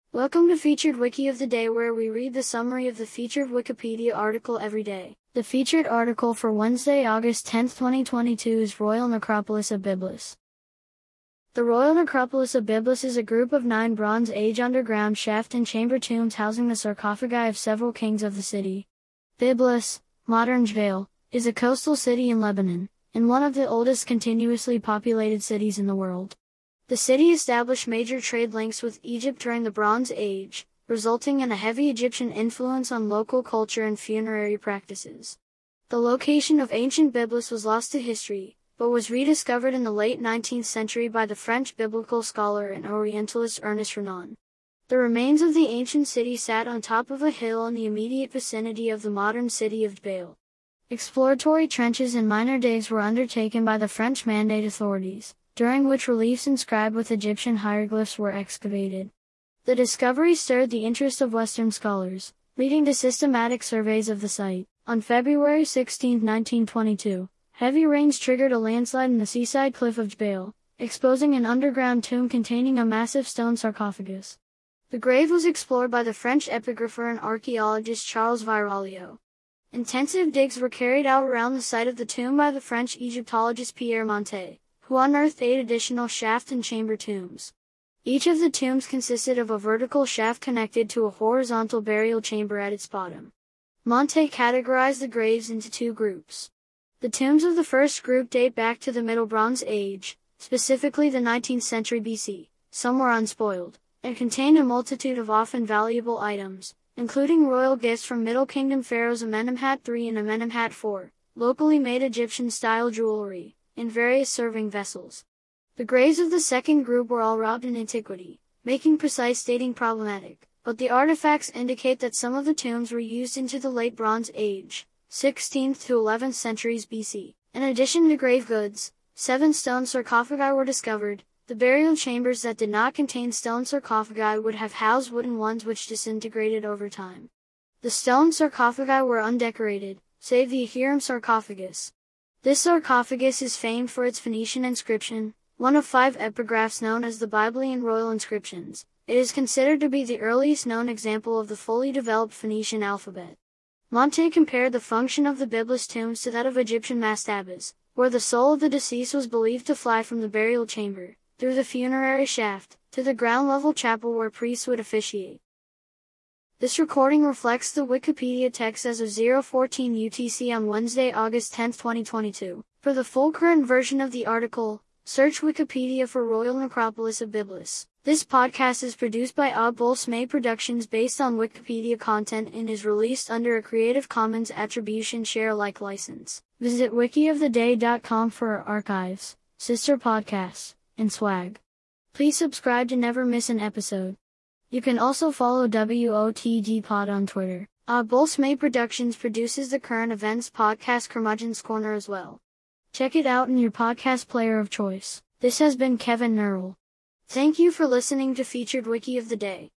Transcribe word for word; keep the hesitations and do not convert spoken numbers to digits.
Welcome to Featured Wiki of the Day, where we read the summary of the featured Wikipedia article every day. The featured article for Wednesday, August tenth, twenty twenty-two is Royal Necropolis of Byblus. The Royal Necropolis of Byblus is a group of nine Bronze Age underground shaft and chamber tombs housing the sarcophagi of several kings of the city. Byblus, modern Jbail, is a coastal city in Lebanon, and one of the oldest continuously populated cities in the world. The city established major trade links with Egypt during the Bronze Age, resulting in a heavy Egyptian influence on local culture and funerary practices. The location of ancient Byblus was lost to history, but was rediscovered in the late nineteenth century by the French biblical scholar and Orientalist Ernest Renan. The remains of the ancient city sat on top of a hill in the immediate vicinity of the modern city of Jbail. Exploratory trenches and minor digs were undertaken by the French Mandate authorities, during which reliefs inscribed with Egyptian hieroglyphs were excavated. The discovery stirred the interest of Western scholars, leading to systematic surveys of the site. On February sixteenth, nineteen twenty-two, heavy rains triggered a landslide in the seaside cliff of Jbail, exposing an underground tomb containing a massive stone sarcophagus. The grave was explored by the French epigrapher and archaeologist Charles Virolio. Intensive digs were carried out around the site of the tomb by the French Egyptologist Pierre Montet, who unearthed eight additional shaft and chamber tombs. Each of the tombs consisted of a vertical shaft connected to a horizontal burial chamber at its bottom. Montet categorized the graves into two groups. The tombs of the first group date back to the Middle Bronze Age, specifically the nineteenth century B C. Some were unspoiled, and contained a multitude of often valuable items, including royal gifts from Middle Kingdom pharaohs Amenemhat the third and Amenemhat the fourth, locally made Egyptian-style jewelry, in various serving vessels. The graves of the second group were all robbed in antiquity, making precise dating problematic, but the artifacts indicate that some of the tombs were used into the late Bronze Age, sixteenth to eleventh centuries B C. In addition to grave goods, seven stone sarcophagi were discovered. The burial chambers that did not contain stone sarcophagi would have housed wooden ones which disintegrated over time. The stone sarcophagi were undecorated, save the Ahiram sarcophagus. This sarcophagus is famed for its Phoenician inscription, one of five epigraphs known as the Byblian royal inscriptions. It is considered to be the earliest known example of the fully developed Phoenician alphabet. Montet compared the function of the Byblus tombs to that of Egyptian mastabas, where the soul of the deceased was believed to fly from the burial chamber, through the funerary shaft, to the ground-level chapel where priests would officiate. This recording reflects the Wikipedia text as of zero fourteen U T C on Wednesday, August tenth, twenty twenty-two. For the full current version of the article, search Wikipedia for Royal Necropolis of Byblus. This podcast is produced by Oddball Smay Productions based on Wikipedia content and is released under a Creative Commons Attribution Share Alike license. Visit wiki of the day dot com for our archives, sister podcasts, and swag. Please subscribe to never miss an episode. You can also follow W O T G Pod on Twitter. Oddball Smay Productions produces the current events podcast Curmudgeon's Corner as well. Check it out in your podcast player of choice. This has been Kevin Nerl. Thank you for listening to Featured Wiki of the Day.